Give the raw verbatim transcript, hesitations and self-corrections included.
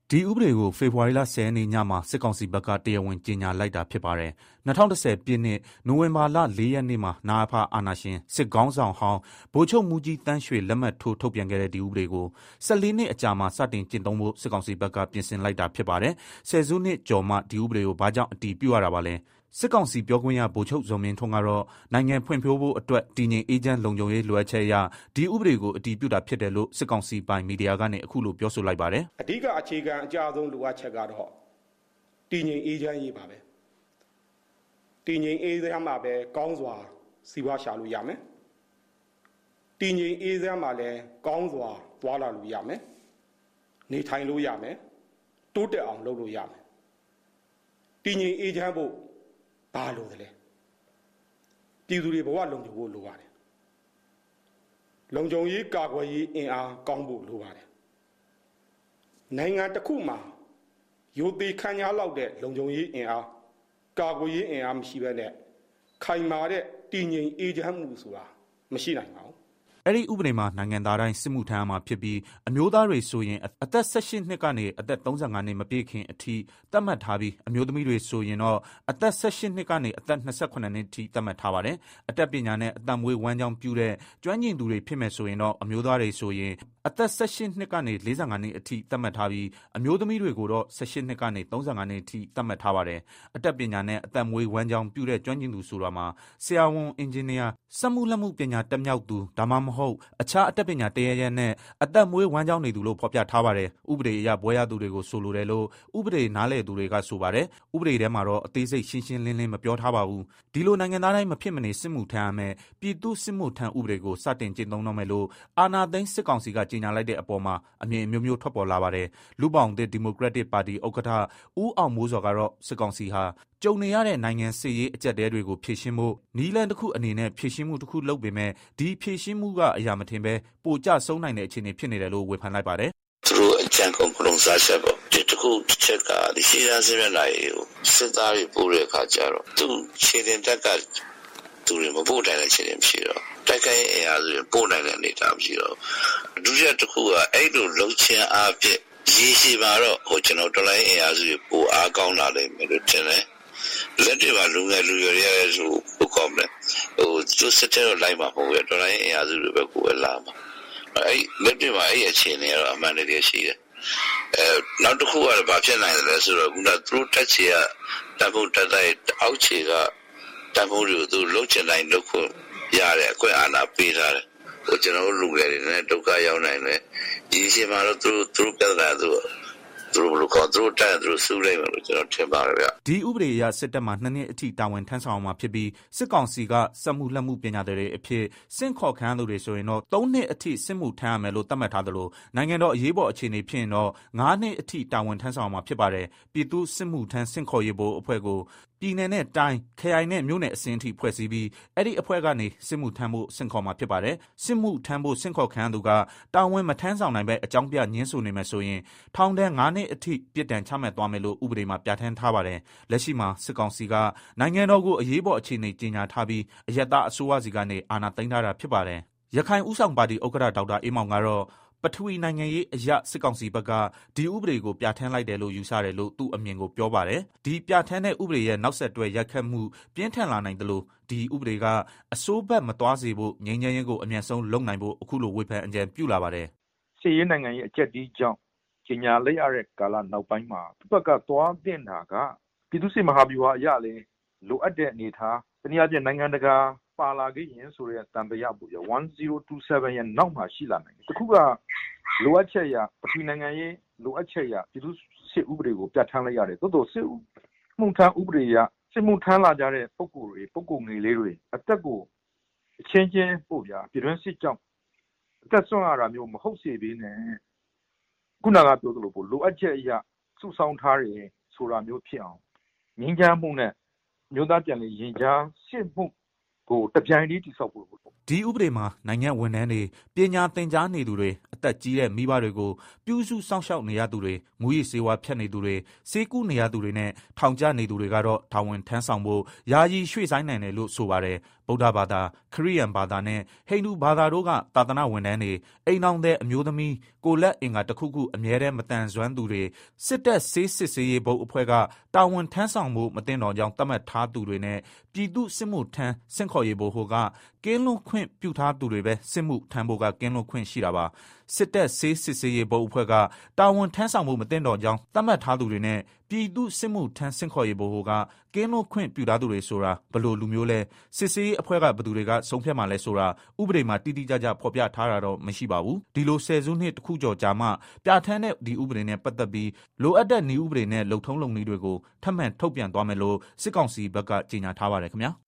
ဒီဥပဒေကိုဖေဖော်ဝါရီလဆယ်ရက်နေ့ညမှာစစ်ကောင်စီဘက်ကတရားဝင်ကြေညာလိုက်တာဖြစ်ပါတယ်။၂၀၁၀ပြည့်နှစ်နိုဝင်ဘာလလေးရက်နေ့မှာနအဖအာဏာရှင်စစ်ခေါင်းဆောင်ဟောင်းဗိုလ်ချုပ်မှူးကြီးတန်းရွှေလက်မှတ်ထိုးထုတ်ပြန်ခဲ့တဲ့ဒီဥပဒေကိုဆယ်လေးနှစ်အကြာမှာစတင်ကျင့်သုံးဖို့စစ်ကောင်စီဘက်ကပြင်ဆင်လိုက်တာဖြစ်ပါတယ်။ဆယ်စုနှစ်ကျော်မှဒီဥပဒေကိုဘာကြောင့်အတည်ပြုရတာပါလဲ။စစ်ကောင်စီပြောခွင့်ရဗိုလ်ချုပ်ဇော်မင်းထွန်းကတော့နိုင်ငံဖွံ့ဖြိုးဖို့အတွက်တည်ငြိမ်အေးချမ်းလုံခြုံရေးလိုအပ်ချက်အရဒီဥပဒေကိုအတည်ပြုတာဖြစ်တယ်လို့စစ်ကောင်စီပိုင်မီဒီယာကနေအခုလိုပြောဆိုလိုက်ပါတယ်။အဓိကအခြေခံအကြဆုံးလိုအပ်ချက်ကတော့တည်ငြိမ်အေးချမ်းရေးပါပဲ။တည်ငြိမ်အေးချမ်းမှာပဲကောင်းစွာစီးပွားရှာလို့ရမယ်။တည်ငြိမ်အေးချမ်းမှာလည်းကောင်းစွာသွားလာလို့ရမယ်။နေထိုင်လို့ရမယ်။တိုးတက်အောင်လုပ်လို့ရမယ်။တည်ငြိမ်အေးချမ်းဖို့ဘာလို့လဲပြည်သူတွေဘဝလုံခြုံဖို့လိုပါတယ်လုံခြုံရေးကာကွယ်ရေးအင်အားကောင်းဖို့လိုပါတယ်နိုင်ငံတစ်ခုမှာရိုသေခန့်ညားလောက်တဲ့လုံခြုံရေးအင်အားကာကွယ်ရေးအင်အားမရှိဘဲနဲ့ခိုင်မာတဲ့တည်ငြိမ်အေးချမ်းမှုဆိုတာမရှိနိုင်ပါဘူးအဲ့ဒီဥပဒေမှာနိုင်ငံသားတိုင်းစစ်မှုထမ်းမှာဖြစ်ပြီးအမျိုးသားတွေဆိုရင်အသက်၁၈နှစ်ကနေအသက်၃၅နှစ်မပြည့်ခင်အထိသတ်မှတ်ထားပြီးအမျိုးသမီးတွေဆိုရင်တော့အသက်၁၈နှစ်ကနေအသက်၂၈နှစ်အထိသတ်မှတ်ထားပါတယ်အသက်ပညာနဲ့အသက်မွေးဝမ်းကြောင်းပြုတဲ့ကျွမ်းကျင်သူတွေဖြစ်မယ်ဆိုရင်တော့အမျိုးသားတွေဆိုရင်အသက်၁၈နှစ်ကနေ၄၅နှစ်အထိသတ်မှတ်ထားပြီးအမျိုးသမီးတွေကိုတော့၁၈နှစ်ကနေ၃၅နှစ်အထိသတ်မှတ်ထားပါတယ်အသက်ပညာနဲ့အသက်မွေးဝမ်းကြောင်းပြုတဲ့ကျွမ်းကျင်သူဆိုတာမှာဆရာဝန်အင်ဂျင်နီယာစက်မှုလက်မှုပညာတက်မြောက်သူဒါမှမဟုတ်အခြားအတတ်ပညာတရရနဲ့အသက်မွေးဝမ်းကြောင်းနေသူလို့ဖော်ပြထားပါတယ်ဥပဒေအရဘွဲရသူတွေကိုဆိုလိုတယ်လို့ဥပဒေနားလည်သူတွေကဆိုပါတယ်ဥပဒေထဲမှာတော့အသေးစိတ်ရှင်းရှင်းလင်းလင်းမပြောထားပါဘူးဒီလိုနိုင်ငံသားတိုင်းမဖြစ်မနေစစ်မှုထမ်းရမယ်ပြည်သူစစ်မှုထမ်းဥပဒေကိုစတင်ကျင့်သုံးတော့မယ်လို့အာဏာသိမ်းစစ်ကောင်စီကကြေညာလိုက်တဲ့အပေါ်မှာအမြင်အမျိုးမျိုးထွက်ပေါ်လာပါတယ်လူပောင်သစ်ဒီမိုကရက်တစ်ပါတီဥက္ကဋ္ဌဦးအောင်မိုးစောကတော့စစ်ကောင်စီဟာကြုံနေရတဲ့နိုင်ငံစစ်ရေးအကျပ်တဲတွေကိုဖြေရှင်းဖို့နီးလန်းတစ်ခုအနေနဲ့ဖြေရှင်းမှုတစ်ခုလုပ်ပေမဲ့ဒီဖြေရှင်းမှုကအရာမထင်ပဲပိုကျဆုံးနိုင်တဲ့အခြေအနေဖြစ်နေတယ်လို့ဝေဖန်လိုက်ပါတယ်သူတို့အကြံကုန်ကလုံးစားချက်ပေါ့ဒီတစ်ခုတစ်ချက်ကဒီရှေ့ရစမျက်နှာရေးကိုစစ်သားတွေပို့တဲ့အခါကျတော့သူခြေတင်တက်ကသူတွေမပို့နိုင်တဲ့ခြေတင်ဖြစ်တော့တိုက်ခိုက်အင်အားစုတွေပို့နိုင်တဲ့အနေအထားဖြစ်တော့ဒုတိယတစ်ခုကအဲ့လိုလှုပ်ချင်းအားဖြင့်ရေရှည်မှာတော့ဟိုကျွန်တော်တော်လိုင်းအင်အားစုတွေပိုအားကောင်းလာလိမ့်မယ်လို့ထင်တယ်လက်တွေမှာလူငယ်လူရွယ်တွေရဲဆိုဘုကောင်းတယ်ဟိုသူစစ်တဲ့လိုက်မှာပုံရတော်လိုင်းအင်အားစုတွေပဲကိုယ်ပဲလာမှာအဲ့လက်တွေမှာအဲ့အခြေအနေကတော့အမှန်တကယ်ရှိတယ်အဲနောက်တစ်ခုကဘာဖြစ်နိုင်လဲဆိုတော့ခုနသူတို့တက်ချေကတန်ဖို့တက်တဲ့အောက်ခြေကတန်ဖို့တွေကိုသူလှုပ်ချင်တိုင်းလှုပ်ခွင့်ရတဲ့အခွင့်အာဏာပေးထားတယ်ဟိုကျွန်တော်တို့လူငယ်တွေနဲ့ဒုက္ခရောက်နိုင်တယ်ဒီအချိန်မှာတော့သူတို့သူတို့ပြဿနာသူသူတို့ဘလို့ခေါ်သူတို့တက်သူတို့စုလိုက်မယ်လို့ကျွန်တော်ထင်ပါတယ်ဗျဒီဥပဒေအရစစ်တပ်မှနှစ်နှစ်အထိတာဝန်ထမ်းဆောင်မှာဖြစ်ပြီးစစ်ကောင်စီကစက်မှုလက်မှုပညာတွေအဖြစ်စင့်ခေါ်ခံသူတွေဆိုရင်တော့သုံးနှစ်အထိစစ်မှုထမ်းရမယ်လို့သတ်မှတ်ထားသလိုနိုင်ငံတော်အရေးပေါ်အခြေအနေဖြစ်ရင်တော့ငါးနှစ်အထိတာဝန်ထမ်းဆောင်မှာဖြစ်ပါတယ်ပြည်သူစစ်မှုထမ်းစင့်ခေါ်ရေးဘို့အဖွဲ့ကိုပြည်내နဲ့တိုင်းခရိုင်နဲ့မြို့နယ်အစင်းအထိဖွဲ့စည်းပြီးအဲ့ဒီအဖွဲ့ကနေစစ်မှုထမ်းဖို့စင့်ခေါ်မှာဖြစ်ပါတယ်စစ်မှုထမ်းဖို့စင့်ခေါ်ခံသူကတာဝန်မထမ်းဆောင်နိုင်ပဲအကြောင်းပြညှင်းဆိုနေမယ်ဆိုရင်ထောင်ဒဏ်ငါးနှစ်အထိပြစ်ဒဏ်ချမှတ်သွားမယ်လို့ဥပဒေမှာပြဋ္ဌာန်းထားပါတယ်လက်ရှိမှာစစ်ကောင်စီကနိုင်ငံတော်ကိုအရေးပေါ်အခြေအနေကြေညာထားပြီးအယက်သားအစိုးရစီကနေအာဏာသိမ်းထားတာဖြစ်ပါတယ်ရခိုင်ဦးဆောင်ပါတီဥက္ကဋ္ဌဒေါက်တာအေးမောင်ကတော့ပထဝီနိုင်ငံရေးအရစစ်ကောင်စီဘက်ကဒီဥပဒေကိုပြဋ္ဌာန်းလိုက်တယ်လို့ယူဆတယ်လို့သူ့အမြင်ကိုပြောပါတယ်ဒီပြဋ္ဌာန်းတဲ့ဥပဒေရဲ့နောက်ဆက်တွဲရိုက်ခတ်မှုပြင်းထန်လာနိုင်တယ်လို့ဒီဥပဒေကအစိုးဘက်မသွားစေဖို့ငြိမ်းချမ်းရေးကိုအမြန်ဆုံးလုပ်နိုင်ဖို့အခုလိုဝေဖန်အကြံပြုလာပါတယ်စစ်ရေးနိုင်ငံရေးအကျက်ဒီကြောင့်ကျညာလိုက်ရတဲ့ကာလနောက်ပိုင်းမှာသူ့ဘက်ကသွားတင်တာကပြည်သူ့စစ်မဟာဗျူဟာအရလည်းလိုအပ်တဲ့အနေအထားတနည်းအားဖြင့်နိုင်ငံတကာပါလာခဲ့ရင်ဆိုတဲ့တံတရားပေါ့ဗျာone zero two sevenရဲ့နောက်မှာရှိလာနိုင်တယ်တခုကလိုအပ်ချက်ရပထဝီနိုင်ငံရေးလိုအပ်ချက်ရပြည်သူ့စစ်ဥပဒေကိုပြဋ္ဌာန်းလိုက်ရတယ်သို့တော်စစ်မှုထမ်းဥပဒေရစစ်မှုထမ်းလာကြတဲ့ပုဂ္ဂိုလ်တွေပုဂ္ဂိုလ်ငယ်လေးတွေအသက်ကိုအချင်းချင်းပို့ဗျာပြည်တွင်းစစ်ကြောင့်အသက်ဆုံးရတာမျိုးမဟုတ်စေဘဲနဲ့ခုနကပြောသလိုပို့လိုအပ်ချက်အရစုဆောင်းထားတယ်ဆိုတာမျိုးဖြစ်အောင်ငြင်းချမ်းမှုနဲ့မျိုးသားပြန်လည်ရင်ကြားစစ်မှုကိုတပြိုင်တည်းတိဆောက်ဖို့ဒီဥပဒေမှာနိုင်ငံဝန်ထမ်းတွေပညာသင်ကြားနေသူတွေအသက်ကြီးတဲ့မိဘတွေကိုပြုစုစောင့်ရှောက်နေရသူတွေမူရည်စေဝါဖြတ်နေသူတွေစေကူးနေရသူတွေနဲ့ထောင်ကျနေသူတွေကတော့တာဝန်ထမ်းဆောင်ဖို့ယာယီရွှေ့ဆိုင်းနိုင်တယ်လို့ဆိုပါတယ်ဗုဒ္ဓဘာသာခရစ်ယာန်ဘာသာနဲ့ဟိန္ဒူဘာသာတို့ကသာသနာဝန်ထမ်းတွေအိမ်အောင်တဲ့အမျိုးသမီးကိုလက်အင်္ဂါတစ်ခုခုအမြဲတမ်းမတန်ဆွမ်းသူတွေစစ်တပ်ဆေးစစ်ဆေးရေးဘုတ်အဖွဲ့ကတာဝန်ထမ်းဆောင်မှုမတင်တော်ကြောင်းသတ်မှတ်ထားသူတွေနဲ့ပြည်သူစစ်မှုထမ်းစင့်ခေါ်ရေးဘို့ဟိုကကင်းလွန်ခွင့်ပြုထားသူတွေပဲစစ်မှုထမ်းဖို့ကကင်းလွန်ခွင့်ရှိတာပါစစ်တပ်ဆေးစစ်ဆေးရေးဘုတ်အဖွဲ့ကတာဝန်ထမ်းဆောင်မှုမတင်တော်ကြောင်းသတ်မှတ်ထားသူတွေနဲ့ပြည်သူစစ်မှုထမ်းစင့်ခေါ်ရေးဘို့ဟိုကကင်းလွန်ခွင့်ပြုထားသူတွေဆိုတာဘလို့လူမျိုးလဲစစ်ဆေးရေးအဖွဲ့ကဘသူတွေကဆုံးဖြတ်မှလဲဆိုတာဥပဒေမှာတိတိကျကျဖော်ပြထားတာတော့မရှိပါဘူးဒီလိုဆယ်စုနှစ်တစ်ခုကျော်ကြာမှပြဋ္ဌာန်းတဲ့ဒီဥပဒေနဲ့ပတ်သက်ပြီးလိုအပ်တဲ့နည်းဥပဒေနဲ့လုံထုံးလုံနည်းတွေကိုထပ်မံထုတ်ပြန်သွားမယ်လို့စစ်ကောင်စီဘက်ကကြေညာထားပါတယ်ခင်ဗျာ